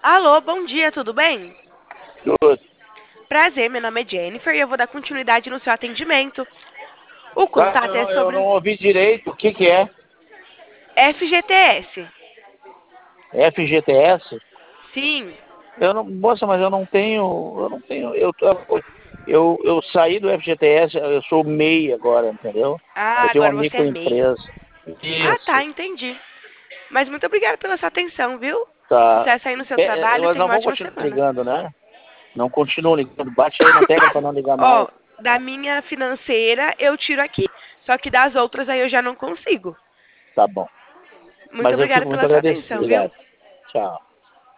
Alô, bom dia, tudo bem? Tudo. Prazer, meu nome é Jennifer e eu vou dar continuidade no seu atendimento. O Ah, contato é eu sobre não ouvi direito. O que que é? FGTS. FGTS? Sim. Eu não, moça, mas eu não tenho, eu saí do FGTS, eu sou MEI agora, entendeu? Ah, Eu tenho uma agora você é MEI. microempresa. Ah, tá, Isso, entendi. Mas muito obrigada pela sua atenção, viu? tá. Sucesso aí no seu trabalho e Nós tenha não uma vamos ótima continuar semana. ligando, né? Não continuo ligando. Bate aí na tecla para não ligar mais. Ó, da minha financeira eu tiro aqui. Só que das outras aí eu já não consigo. Tá bom. Muito Mas eu obrigada fico muito pela sua agradecido. atenção, viu? Obrigado. Tchau.